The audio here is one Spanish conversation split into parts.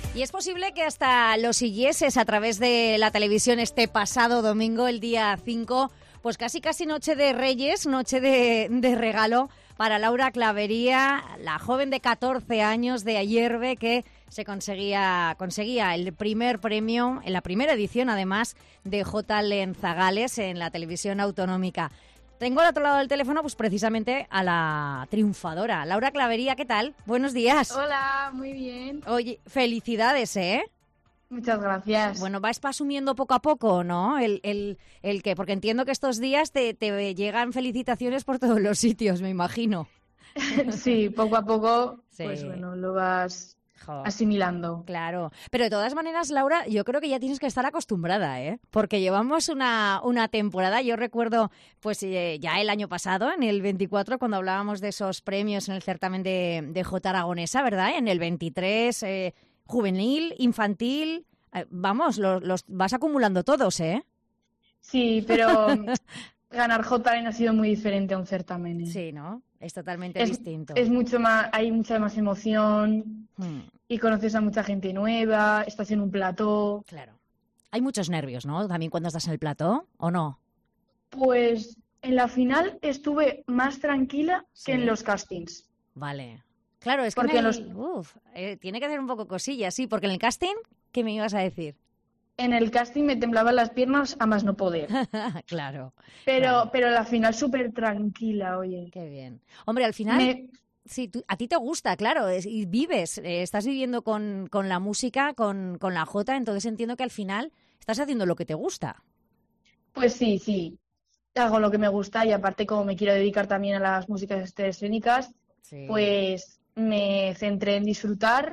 Y es posible que hasta lo siguieses a través de la televisión este pasado domingo, el día 5, pues casi Noche de Reyes, noche de regalo para Laura Clavería, la joven de 14 años de Ayerbe que conseguía el primer premio, en la primera edición además, de J. Lenzagales en la televisión autonómica. Tengo al otro lado del teléfono pues precisamente a la triunfadora. Laura Clavería, ¿qué tal? Buenos días. Hola, muy bien. Oye, felicidades, ¿eh? Muchas gracias. Bueno, vas asumiendo poco a poco, ¿no? El que, porque entiendo que estos días te llegan felicitaciones por todos los sitios, me imagino. Sí, poco a poco, Sí. pues bueno, lo vas asimilando. Claro, pero de todas maneras, Laura, yo creo que ya tienes que estar acostumbrada, ¿eh? Porque llevamos una temporada, yo recuerdo pues ya el año pasado, en el 24, cuando hablábamos de esos premios en el certamen de J Aragonesa, ¿verdad? En el 23, juvenil, infantil, vamos, los vas acumulando todos, ¿eh? Sí, pero ganar JN ha sido muy diferente a un certamen. Sí, ¿no? Es totalmente distinto. Es mucho más, hay mucha más emoción y conoces a mucha gente nueva, estás en un plató. Claro. Hay muchos nervios, ¿no? También cuando estás en el plató, ¿o no? Pues en la final estuve más tranquila que en los castings. Vale. Claro, es que tiene que hacer un poco cosillas, sí, porque en el casting, ¿qué me ibas a decir? En el casting me temblaban las piernas a más no poder. Claro. Pero la final súper tranquila, oye. Qué bien. Hombre, al final, sí, a ti te gusta, claro, y vives, estás viviendo con la música, con la Jota, entonces entiendo que al final estás haciendo lo que te gusta. Pues sí. Hago lo que me gusta y aparte como me quiero dedicar también a las músicas escénicas, pues me centré en disfrutar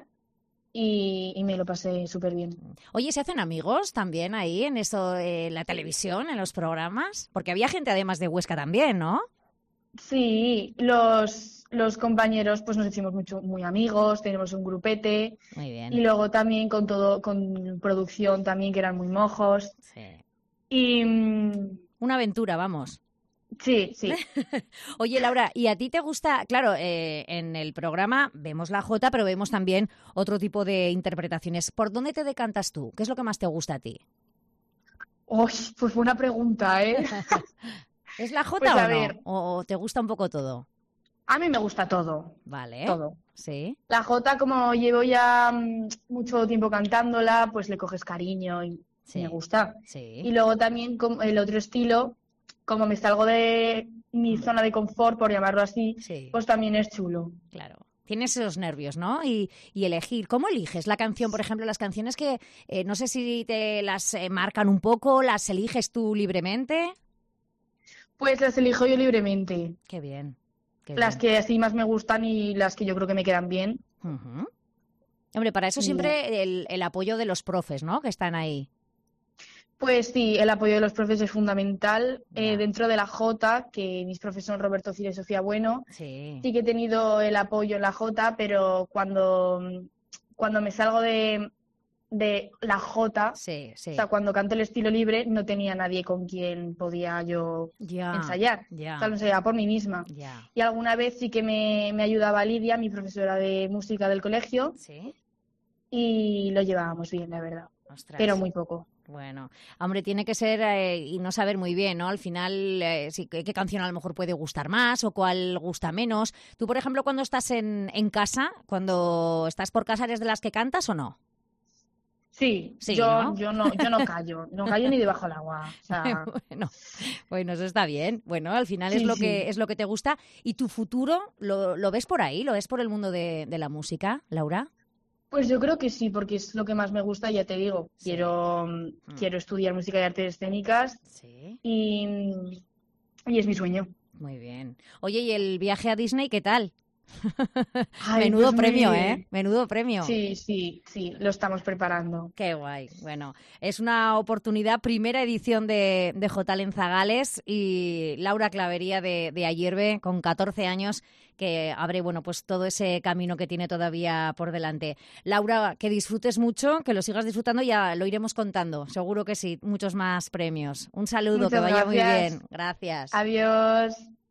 y me lo pasé súper bien. Oye, ¿se hacen amigos también ahí en eso, la televisión, en los programas? Porque había gente además de Huesca también, ¿no? Sí, los compañeros pues nos hicimos muy amigos, tenemos un grupete. Muy bien. Y luego también con producción también que eran muy mojos. Sí. Y una aventura, vamos. Sí. Oye, Laura, ¿y a ti te gusta? Claro, en el programa vemos la Jota, pero vemos también otro tipo de interpretaciones. ¿Por dónde te decantas tú? ¿Qué es lo que más te gusta a ti? Pues fue una pregunta, ¿eh? ¿Es la Jota pues o no? Ver. ¿O te gusta un poco todo? A mí me gusta todo. Vale. Todo. Sí. La Jota, como llevo ya mucho tiempo cantándola, pues le coges cariño y me gusta. Sí. Y luego también el otro estilo, como me salgo de mi zona de confort, por llamarlo así, pues también es chulo. Claro. Tienes esos nervios, ¿no? Y elegir. ¿Cómo eliges la canción? Por ejemplo, las canciones que no sé si te las marcan un poco, ¿las eliges tú libremente? Pues las elijo yo libremente. Qué bien. Las que así más me gustan y las que yo creo que me quedan bien. Uh-huh. Hombre, para eso siempre el apoyo de los profes, ¿no? Que están ahí. Pues sí, el apoyo de los profes es fundamental. Dentro de la Jota, que mis profes son Roberto Cira y Sofía Bueno, sí que he tenido el apoyo en la Jota, pero cuando me salgo de la Jota, o sea, cuando canto el estilo libre, no tenía nadie con quien podía yo ensayar. O sea, lo ensayaba por mí misma. Y alguna vez sí que me ayudaba Lidia, mi profesora de música del colegio, y lo llevábamos bien, la verdad. Ostras. Pero muy poco. Bueno, hombre, tiene que ser y no saber muy bien, ¿no? Al final, qué canción a lo mejor puede gustar más o cuál gusta menos. Tú, por ejemplo, cuando estás en casa, cuando estás por casa, ¿eres de las que cantas o no? Sí, yo no callo, no callo ni debajo del agua. O sea... bueno, eso está bien. Bueno, al final es lo que te gusta. ¿Y tu futuro lo ves por ahí? ¿Lo ves por el mundo de la música, Laura? Pues yo creo que sí, porque es lo que más me gusta, ya te digo. Quiero estudiar música y artes escénicas y es mi sueño. Muy bien. Oye, ¿y el viaje a Disney qué tal? Ay, menudo pues premio, ¿eh? Menudo premio. Sí, lo estamos preparando. Qué guay. Bueno, es una oportunidad, primera edición de J. Lenzagales y Laura Clavería de Ayerbe, con 14 años, que abre, bueno, pues todo ese camino que tiene todavía por delante. Laura, que disfrutes mucho, que lo sigas disfrutando, ya lo iremos contando. Seguro que sí, muchos más premios. Un saludo, Muchas que vaya gracias. muy bien. Gracias. Adiós.